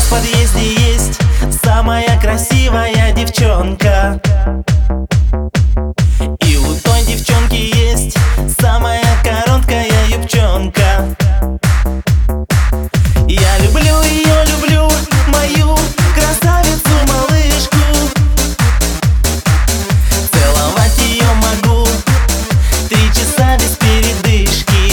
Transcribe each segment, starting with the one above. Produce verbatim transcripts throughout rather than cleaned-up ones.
в подъезде есть самая красивая девчонка. И у той девчонки есть самая короткая юбчонка. Я люблю ее, люблю мою красавицу, малышку. Целовать ее могу три часа без передышки.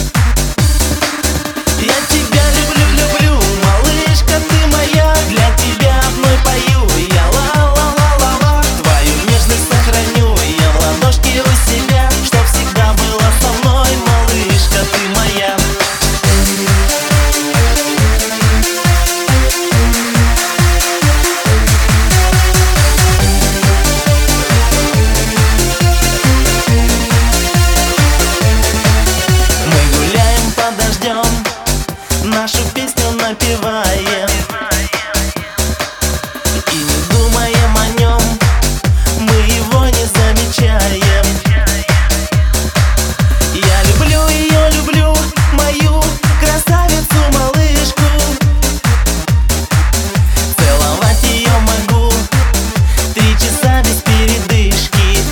Я тебя люблю, люблю, малышка, ты моя. Для тебя одной пою я ла-ла-ла-ла-ла. Твою нежность сохраню я в ладошке у себя, чтоб всегда была со мной, малышка, ты моя. Нашу песню напеваем и не думаем о нем, мы его не замечаем. Я люблю ее, люблю мою красавицу, малышку. Целовать ее могу три часа без передышки.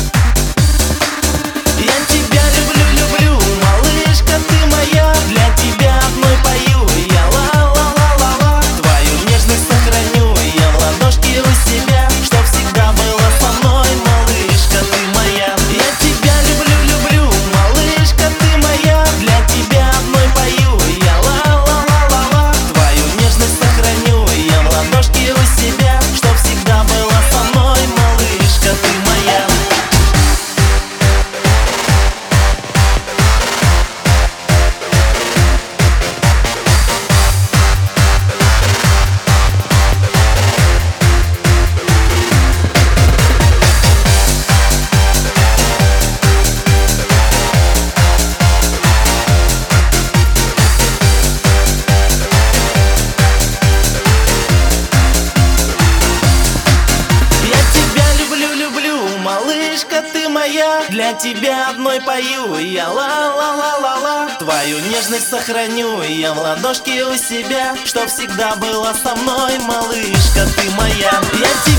Я тебя люблю, люблю, малышка, ты моя. Для тебя одной пою я ла-ла-ла-ла-ла. Твою нежность сохраню я в ладошке у себя, чтоб всегда была со мной, малышка, ты моя. Я тебя люблю, люблю, малышка, ты моя. Для тебя одной пою я ла-ла-ла-ла-ла. Твою нежность сохраню я в ладошке у себя, чтоб всегда была со мной, малышка, ты моя. Малышка, ты моя, для тебя одной пою я ла-ла-ла-ла-ла. Твою нежность сохраню я в ладошке у себя, чтоб всегда была со мной, малышка, ты моя. Я